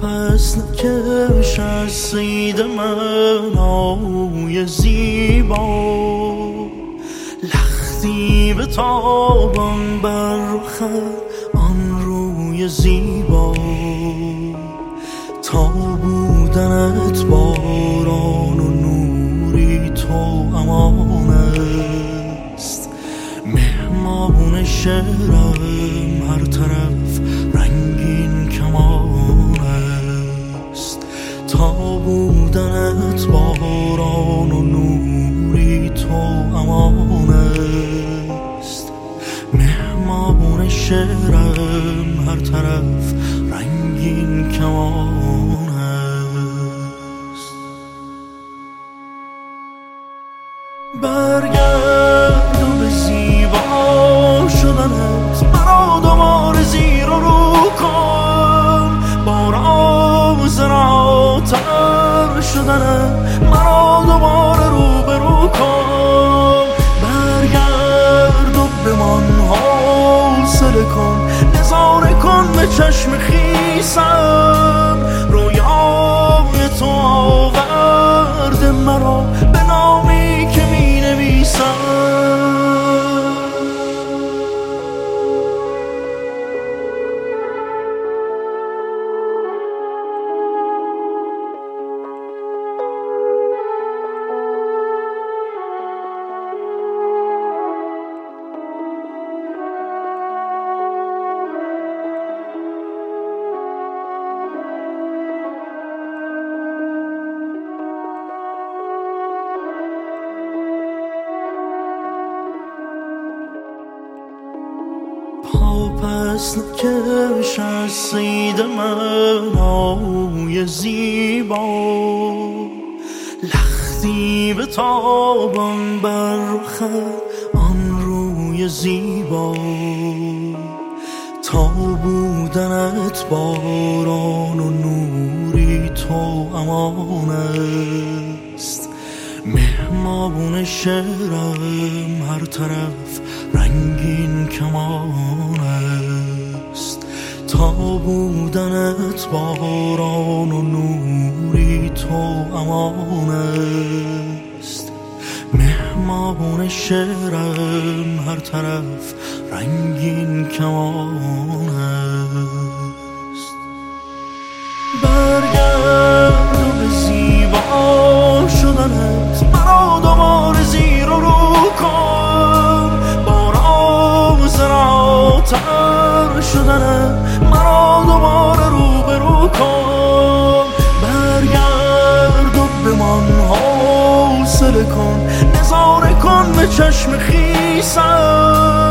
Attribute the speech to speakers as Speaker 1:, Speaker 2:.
Speaker 1: پس نکش از صید منای زیبا، لختی به تابان بر رخ آن روی زیبا. تا بودنت باران و نوری تو امان است، مهمان شعرم هر طرف رنگین کمان است. تا بودنت باران و نوری تو امان است، مهمان شعرم هر طرف رنگین کمان است. برگرد و به زیبا شدنت مرا دوباره زیر و رو کن، با راز رهاتر شدنت مرا دوباره رو به رو کن. برگرد و بمان حوصله کن، نظاره کن به چشم خیسم، رویای تو آورده مرا به نامی که می نویسم. پس نکش از صید منای زیبا، لختی به تابان بر رخ آن روی زیبا. تا بودنت باران و نوری تو امان است، مهمان شعرم هر طرف رنگین کمان است. تا بودنت باران و نوری تو امان است، مهمان شعرم هر طرف رنگین کمان است. برگرد و به زیبا شدنت مرا دوباره زیر و رو کن، با راز رهاتر شدنت مرا دوباره رو به رو کن. برگرد و بمان حوصله کن، نظاره کن به چشم خیسم،